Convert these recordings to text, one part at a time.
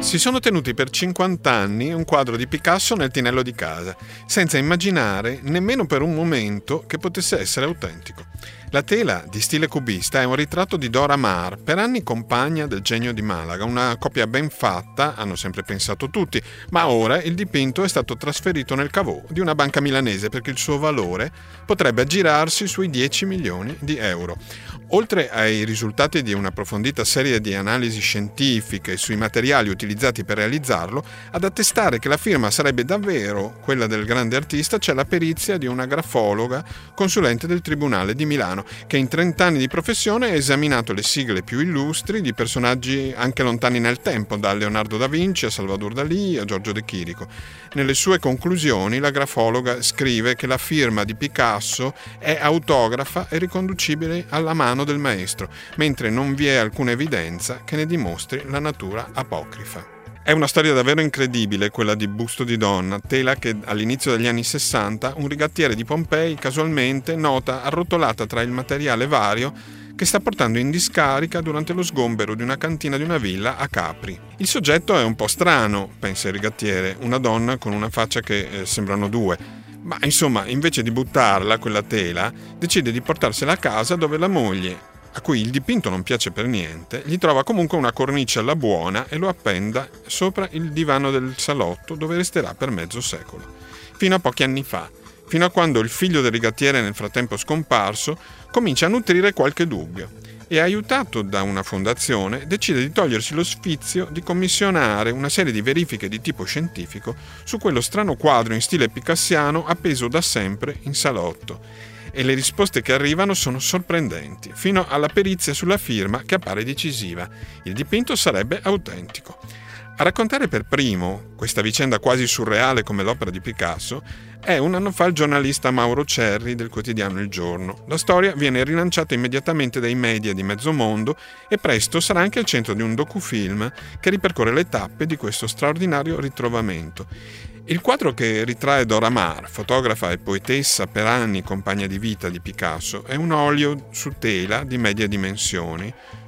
Si sono tenuti per 50 anni un quadro di Picasso nel tinello di casa, senza immaginare nemmeno per un momento che potesse essere autentico. La tela, di stile cubista, è un ritratto di Dora Maar, per anni compagna del genio di Malaga, una coppia ben fatta, hanno sempre pensato tutti, ma ora il dipinto è stato trasferito nel caveau di una banca milanese perché il suo valore potrebbe aggirarsi sui 10 milioni di euro. Oltre ai risultati di un'approfondita serie di analisi scientifiche sui materiali utilizzati per realizzarlo, ad attestare che la firma sarebbe davvero quella del grande artista c'è la perizia di una grafologa consulente del Tribunale di Milano, che in 30 anni di professione ha esaminato le sigle più illustri di personaggi anche lontani nel tempo, da Leonardo da Vinci a Salvador Dalì a Giorgio De Chirico. Nelle sue conclusioni la grafologa scrive che la firma di Picasso è autografa e riconducibile alla mano del maestro, mentre non vi è alcuna evidenza che ne dimostri la natura apocrifa. È una storia davvero incredibile quella di Busto di donna, tela che all'inizio degli anni 60 un rigattiere di Pompei casualmente nota arrotolata tra il materiale vario che sta portando in discarica durante lo sgombero di una cantina di una villa a Capri. Il soggetto è un po' strano, pensa il rigattiere, una donna con una faccia che sembrano due. Ma insomma, invece di buttarla, quella tela, decide di portarsela a casa dove la moglie, a cui il dipinto non piace per niente, gli trova comunque una cornice alla buona e lo appenda sopra il divano del salotto dove resterà per mezzo secolo. Fino a pochi anni fa, fino a quando il figlio del rigattiere, nel frattempo scomparso, comincia a nutrire qualche dubbio e, aiutato da una fondazione, decide di togliersi lo sfizio di commissionare una serie di verifiche di tipo scientifico su quello strano quadro in stile picassiano appeso da sempre in salotto. E le risposte che arrivano sono sorprendenti, fino alla perizia sulla firma che appare decisiva. Il dipinto sarebbe autentico. A raccontare per primo questa vicenda quasi surreale come l'opera di Picasso è un anno fa il giornalista Mauro Cerri del quotidiano Il Giorno. La storia viene rilanciata immediatamente dai media di mezzo mondo e presto sarà anche al centro di un docufilm che ripercorre le tappe di questo straordinario ritrovamento. Il quadro che ritrae Dora Maar, fotografa e poetessa per anni compagna di vita di Picasso, è un olio su tela di medie dimensioni,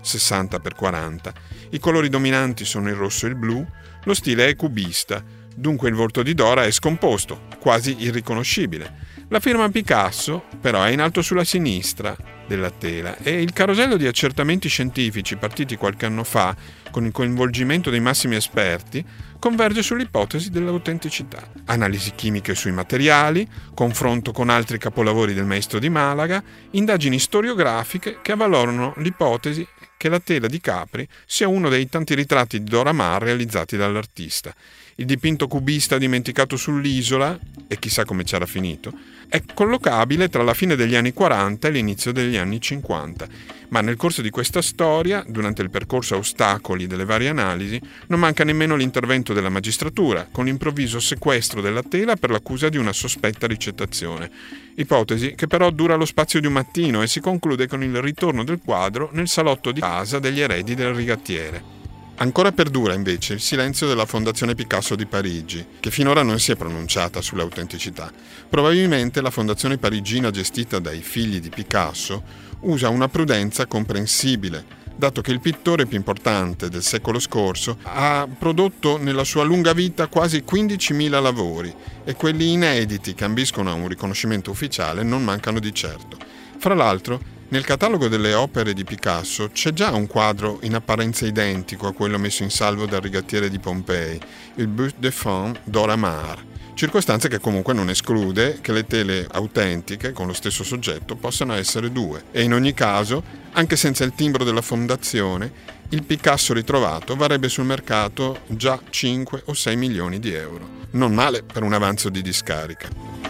60x40. I colori dominanti sono il rosso e il blu, lo stile è cubista, dunque il volto di Dora è scomposto, quasi irriconoscibile. La firma Picasso, però, è in alto sulla sinistra della tela e il carosello di accertamenti scientifici partiti qualche anno fa, con il coinvolgimento dei massimi esperti, converge sull'ipotesi dell'autenticità. Analisi chimiche sui materiali, confronto con altri capolavori del maestro di Malaga, indagini storiografiche che avvalorano l'ipotesi che la tela di Capri sia uno dei tanti ritratti di Dora Maar realizzati dall'artista. Il dipinto cubista dimenticato sull'isola, e chissà come c'era finito, è collocabile tra la fine degli anni 40 e l'inizio degli anni 50. Ma nel corso di questa storia, durante il percorso a ostacoli delle varie analisi, non manca nemmeno l'intervento della magistratura, con l'improvviso sequestro della tela per l'accusa di una sospetta ricettazione. Ipotesi che però dura lo spazio di un mattino e si conclude con il ritorno del quadro nel salotto di casa degli eredi del rigattiere. Ancora perdura invece il silenzio della Fondazione Picasso di Parigi, che finora non si è pronunciata sull'autenticità. Probabilmente la fondazione parigina gestita dai figli di Picasso usa una prudenza comprensibile, dato che il pittore più importante del secolo scorso ha prodotto nella sua lunga vita quasi 15.000 lavori e quelli inediti che ambiscono a un riconoscimento ufficiale non mancano di certo. Fra l'altro, nel catalogo delle opere di Picasso c'è già un quadro in apparenza identico a quello messo in salvo dal rigattiere di Pompei, il Buste de Femme Dora Maar, circostanza che comunque non esclude che le tele autentiche con lo stesso soggetto possano essere due. E in ogni caso, anche senza il timbro della fondazione, il Picasso ritrovato varrebbe sul mercato già 5 o 6 milioni di euro. Non male per un avanzo di discarica.